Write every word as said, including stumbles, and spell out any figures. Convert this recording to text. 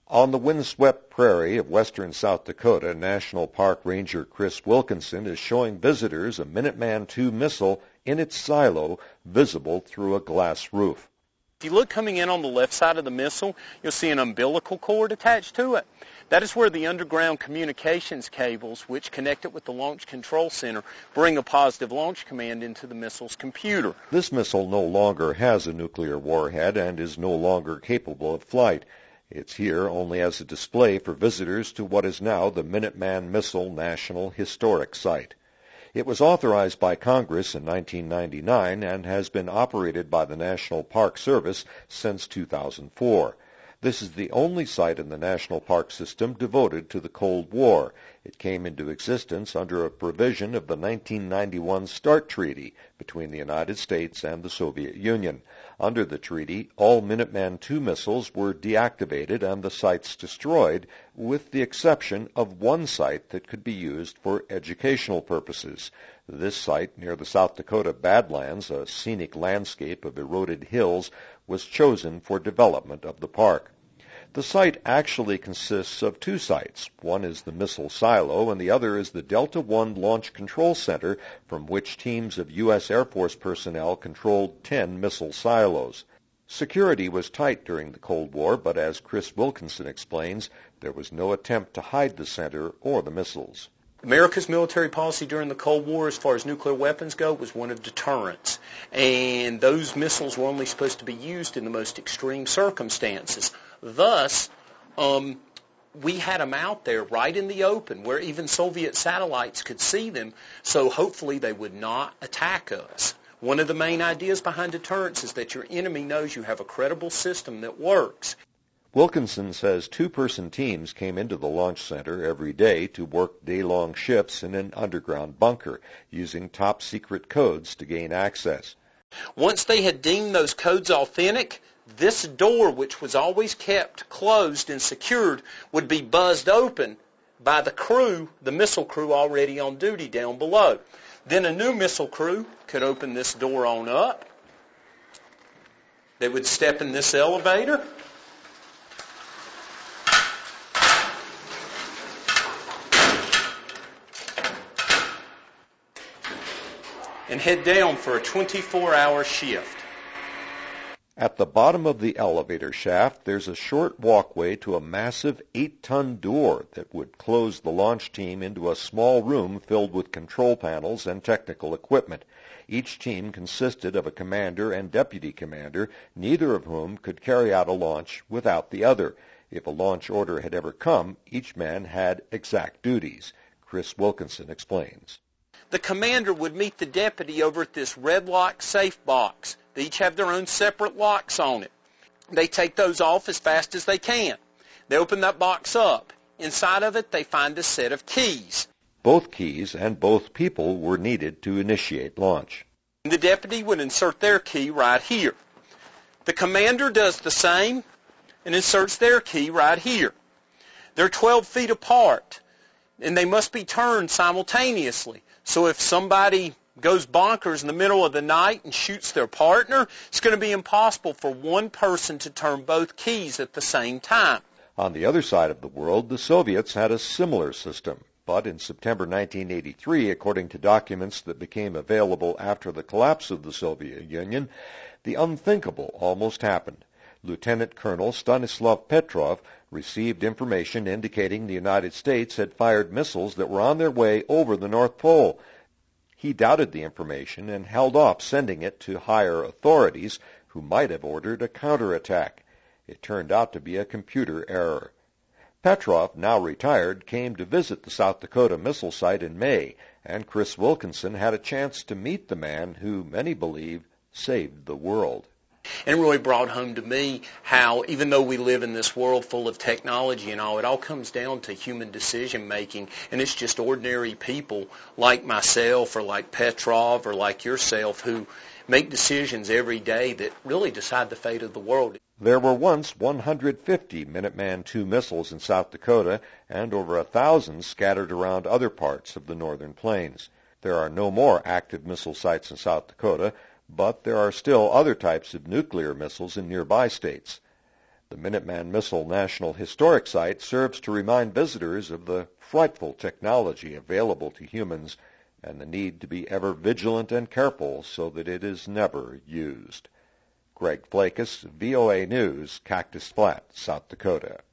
On the windswept prairie of western South Dakota, National Park Ranger Chris Wilkinson is showing visitors a Minuteman two missile in its silo, visible through a glass roof. If you look coming in on the left side of the missile, you'll see an umbilical cord attached to it. That is where the underground communications cables, which connect it with the Launch Control Center, bring a positive launch command into the missile's computer. This missile no longer has a nuclear warhead and is no longer capable of flight. It's here only as a display for visitors to what is now the Minuteman Missile National Historic Site. It was authorized by Congress in nineteen ninety-nine and has been operated by the National Park Service since two thousand four. This is the only site in the national park system devoted to the Cold War. It came into existence under a provision of the nineteen ninety-one START Treaty between the United States and the Soviet Union. Under the treaty, all Minuteman two missiles were deactivated and the sites destroyed, with the exception of one site that could be used for educational purposes. This site, near the South Dakota Badlands, a scenic landscape of eroded hills, was chosen for development of the park. The site actually consists of two sites. One is the missile silo, and the other is the Delta One Launch Control Center, from which teams of U S Air Force personnel controlled ten missile silos. Security was tight during the Cold War, but as Chris Wilkinson explains, there was no attempt to hide the center or the missiles. America's military policy during the Cold War, as far as nuclear weapons go, was one of deterrence. And those missiles were only supposed to be used in the most extreme circumstances. Thus, um, we had them out there right in the open where even Soviet satellites could see them, so hopefully they would not attack us. One of the main ideas behind deterrence is that your enemy knows you have a credible system that works. Wilkinson says two-person teams came into the launch center every day to work day-long shifts in an underground bunker, using top-secret codes to gain access. Once they had deemed those codes authentic, this door, which was always kept closed and secured, would be buzzed open by the crew, the missile crew already on duty down below. Then a new missile crew could open this door on up. They would step in this elevator. And head down for a twenty-four hour shift. At the bottom of the elevator shaft, there's a short walkway to a massive eight-ton door that would close the launch team into a small room filled with control panels and technical equipment. Each team consisted of a commander and deputy commander, neither of whom could carry out a launch without the other. If a launch order had ever come, each man had exact duties. Chris Wilkinson explains. The commander would meet the deputy over at this red lock safe box. They each have their own separate locks on it. They take those off as fast as they can. They open that box up. Inside of it, they find a set of keys. Both keys and both people were needed to initiate launch. The deputy would insert their key right here. The commander does the same and inserts their key right here. They're twelve feet apart, and they must be turned simultaneously. So if somebody goes bonkers in the middle of the night and shoots their partner, it's going to be impossible for one person to turn both keys at the same time. On the other side of the world, the Soviets had a similar system. But in September nineteen eighty-three, according to documents that became available after the collapse of the Soviet Union, the unthinkable almost happened. Lieutenant Colonel Stanislav Petrov received information indicating the United States had fired missiles that were on their way over the North Pole. He doubted the information and held off sending it to higher authorities who might have ordered a counterattack. It turned out to be a computer error. Petrov, now retired, came to visit the South Dakota missile site in May, and Chris Wilkinson had a chance to meet the man who many believe saved the world. And it really brought home to me how, even though we live in this world full of technology and all, it all comes down to human decision-making, and it's just ordinary people like myself or like Petrov or like yourself who make decisions every day that really decide the fate of the world. There were once one hundred fifty Minuteman two missiles in South Dakota and over a thousand scattered around other parts of the northern plains. There are no more active missile sites in South Dakota, but there are still other types of nuclear missiles in nearby states. The Minuteman Missile National Historic Site serves to remind visitors of the frightful technology available to humans and the need to be ever vigilant and careful so that it is never used. Greg Flakus, V O A News, Cactus Flat, South Dakota.